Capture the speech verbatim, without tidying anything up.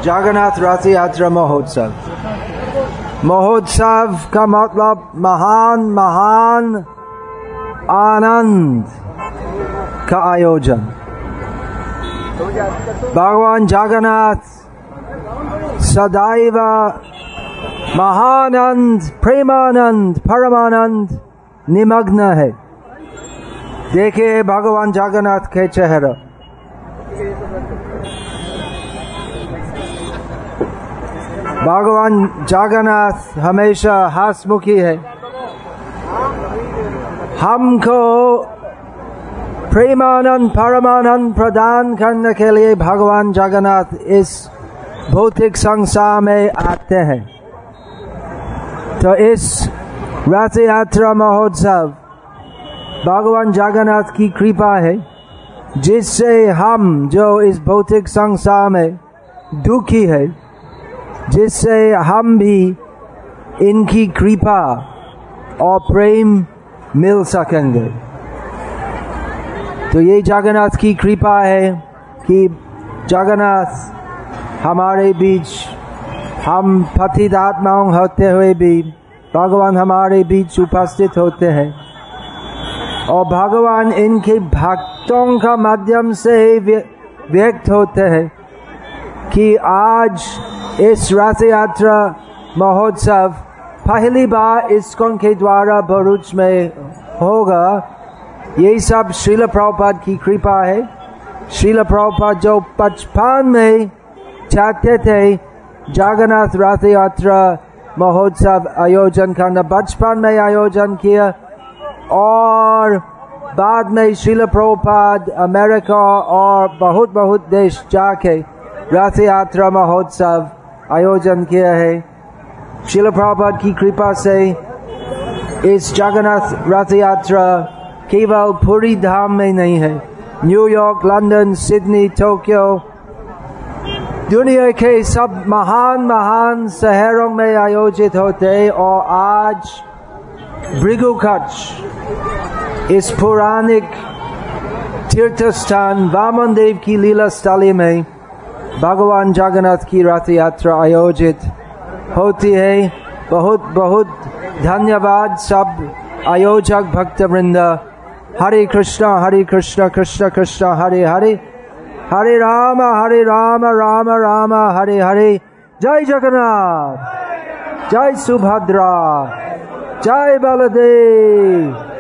जगन्नाथ रथ यात्रा महोत्सव। महोत्सव का मतलब महान महान आनंद का आयोजन। भगवान जगन्नाथ सदैव महानंद, प्रेमानंद, परमानंद निमग्न है। देखिए भगवान जगन्नाथ के चेहरा, भगवान जगन्नाथ हमेशा हंसमुखी है। हमको प्रेमानंद, परमानंद प्रदान करने के लिए भगवान जगन्नाथ इस भौतिक संसार में आते हैं। तो इस रथ यात्रा महोत्सव भगवान जगन्नाथ की कृपा है, जिससे हम जो इस भौतिक संसार में दुखी है, जिससे हम भी इनकी कृपा और प्रेम मिल सकेंगे। तो ये जगन्नाथ की कृपा है कि जगन्नाथ हमारे बीच, हम पतित आत्माओं होते हुए भी भगवान हमारे बीच उपस्थित होते हैं, और भगवान इनके भक्तों का माध्यम से व्यक्त होते हैं कि आज इस रथ यात्रा महोत्सव पहली बार इस्कॉन के द्वारा भरूच में होगा। ये सब श्रील प्रभुपाद की कृपा है। श्रील प्रभुपाद जो पचपन में चाहते थे जगन्नाथ रथ यात्रा महोत्सव आयोजन करना, बचपन में आयोजन किया, और बाद में श्रील प्रभुपाद अमेरिका और बहुत बहुत देश जाके रथ यात्रा महोत्सव आयोजन किया है। श्रील प्रभुपाद की कृपा से इस जगन्नाथ रथ यात्रा केवल पुरी धाम में नहीं है, न्यूयॉर्क, लंदन, सिडनी, टोक्यो, दुनिया के सब महान महान शहरों में आयोजित होते हैं। और आज भृगुकच्छ, इस पौराणिक तीर्थ स्थान वामन देव की लीला स्थली में भगवान जगन्नाथ की रथ यात्रा आयोजित होती है। बहुत बहुत धन्यवाद सब आयोजक भक्त वृंद। हरे कृष्णा हरे कृष्णा कृष्ण कृष्ण हरे हरे, हरे राम हरे राम राम राम हरे हरे। जय जगन्नाथ, जय सुभद्रा, जय बलदेव।